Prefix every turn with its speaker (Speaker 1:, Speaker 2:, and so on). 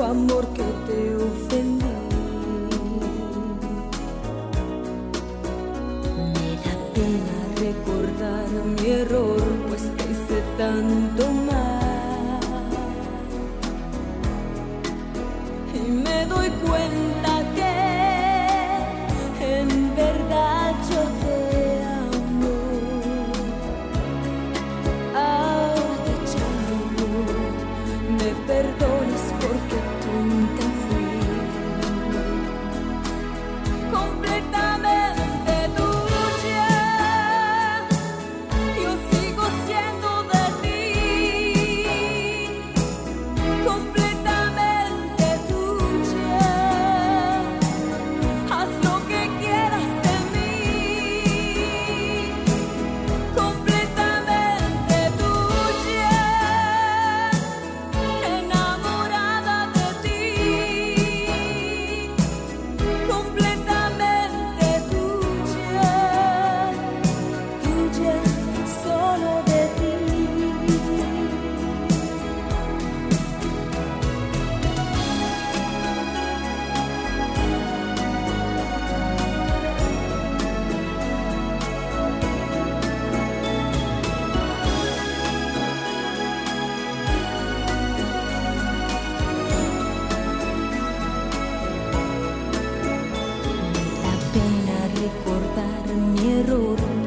Speaker 1: amor, que te ofendí. Me da pena recordar mi error, pues te hice tanto mal. Y me doy cuenta que en verdad yo te amo. Ahora te llamo, me perdonas porque tonta fui. Completamente tuya, yo sigo siendo de ti. Completamente tuya, haz lo que quieras de mí. Completamente tuya, enamorada de ti. Completamente tuya, tuya, solo de ti. Me da pena recordar mi error,